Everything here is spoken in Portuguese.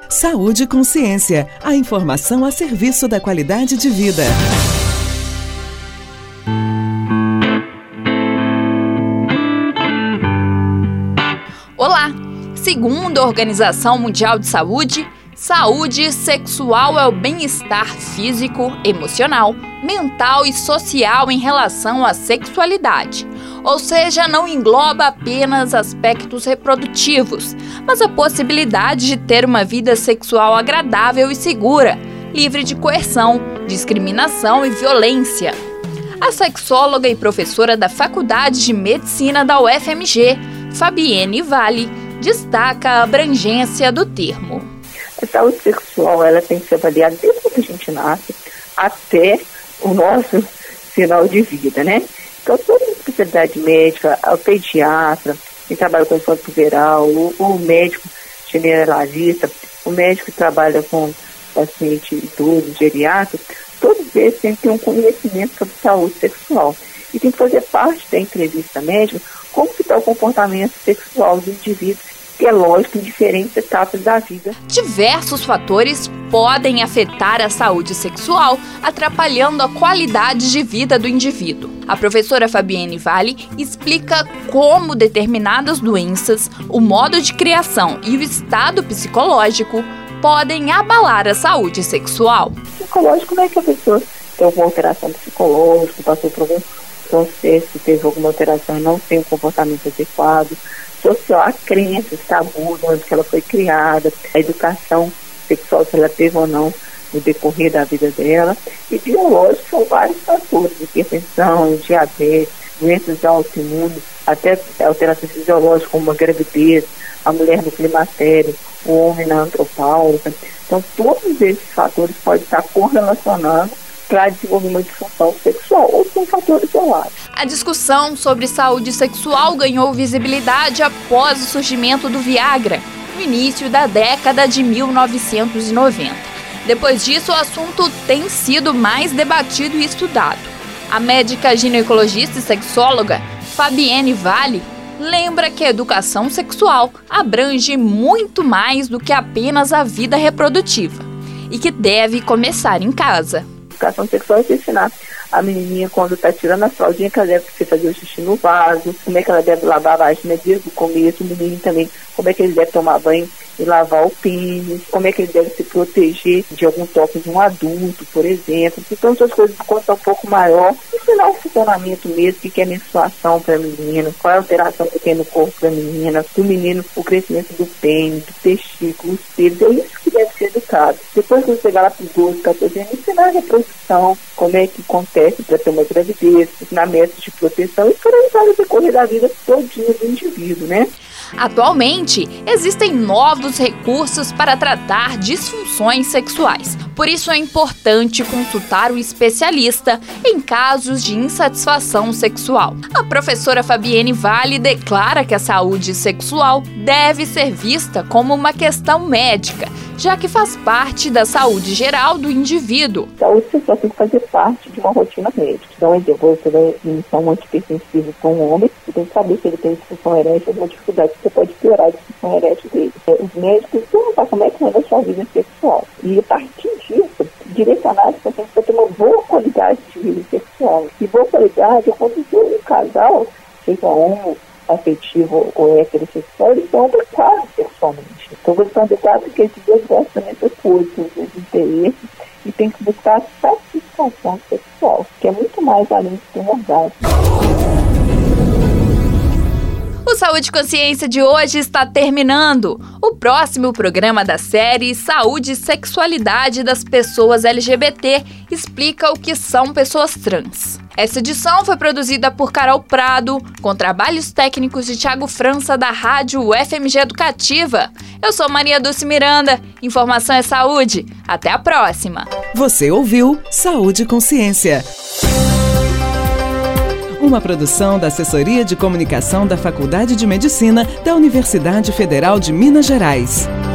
Saúde e Consciência, a informação a serviço da qualidade de vida. Olá! Segundo a Organização Mundial de Saúde, saúde sexual é o bem-estar físico, emocional, mental e social em relação à sexualidade. Ou seja, não engloba apenas aspectos reprodutivos, mas a possibilidade de ter uma vida sexual agradável e segura, livre de coerção, discriminação e violência. A sexóloga e professora da Faculdade de Medicina da UFMG, Fabienne Vale, destaca a abrangência do termo. A saúde sexual ela tem que ser avaliada desde que a gente nasce até o nosso final de vida, né? Então, toda a especialidade médica, o pediatra, quem trabalha com infância puberal, o médico generalista, o médico que trabalha com paciente idoso, geriatra, todos eles têm que ter um conhecimento sobre saúde sexual. E tem que fazer parte da entrevista médica como que está o comportamento sexual do indivíduo, que é lógico em diferentes etapas da vida. Diversos fatores podem afetar a saúde sexual, atrapalhando a qualidade de vida do indivíduo. A professora Fabienne Vale explica como determinadas doenças, o modo de criação e o estado psicológico podem abalar a saúde sexual. Psicológico, como é que a pessoa tem alguma alteração psicológica, passou por algum processo, teve alguma alteração e não tem um comportamento adequado, social, a crenças, tabus, onde que ela foi criada, a educação sexual, se ela teve ou não no decorrer da vida dela, e biológico são vários fatores, hipertensão, diabetes, doenças autoimunes, até alterações fisiológicas como a gravidez, a mulher no climatério, o homem na andropausa. Então, todos esses fatores podem estar correlacionando para desenvolver uma disfunção sexual ou são fatores isolados. A discussão sobre saúde sexual ganhou visibilidade após o surgimento do Viagra, no início da década de 1990. Depois disso, o assunto tem sido mais debatido e estudado. A médica ginecologista e sexóloga Fabienne Vale lembra que a educação sexual abrange muito mais do que apenas a vida reprodutiva e que deve começar em casa. Educação sexual é ensinar a menininha quando está tirando a fraldinha que ela deve fazer o xixi no vaso, como é que ela deve lavar a vagina desde o começo, o menino também, como é que ele deve tomar banho e lavar o pênis, como é que ele deve se proteger de algum toque de um adulto, por exemplo. Então, essas coisas de conta um pouco maior, ensinar o funcionamento mesmo, o que é menstruação para a menina, qual é a alteração que tem no corpo da menina, do menino, o crescimento do pênis, do testículo, os pelos, é isso que deve ser educado. Depois que você chegar lá para os 12, 14 anos, ensinar a reprodução, como é que acontece para ter uma gravidez, ensinar métodos de proteção e por aí vai decorrer da vida todinha do indivíduo, né? Atualmente, existem novos recursos para tratar disfunções sexuais. Por isso é importante consultar um especialista em casos de insatisfação sexual. A professora Fabienne Vale declara que a saúde sexual deve ser vista como uma questão médica, já que faz parte da saúde geral do indivíduo. A saúde sexual tem que fazer parte de uma rotina médica. Então, você vai iniciar um antipertensivo com um homem, você tem que saber se ele tem disfunção erétil, uma dificuldade que você pode piorar a disfunção erétil dele. Os médicos perguntam como é que anda a sua vida sexual. E a partir disso, direcionar esse paciente para ter uma boa qualidade de vida sexual. E boa qualidade é quando o casal, seja homoafetivo ou heterossexual, eles são adequados sexualmente. Então, eles são adequados porque esses dois gostam dessas coisas, dos interesses, e tem que buscar satisfação sexual, que é muito mais além de ter um orgasmo. O Saúde e Consciência de hoje está terminando. O próximo programa da série Saúde e Sexualidade das Pessoas LGBT explica o que são pessoas trans. Essa edição foi produzida por Carol Prado, com trabalhos técnicos de Thiago França, da Rádio UFMG Educativa. Eu sou Maria Dulce Miranda. Informação é saúde. Até a próxima. Você ouviu Saúde e Consciência. Uma produção da Assessoria de Comunicação da Faculdade de Medicina da Universidade Federal de Minas Gerais.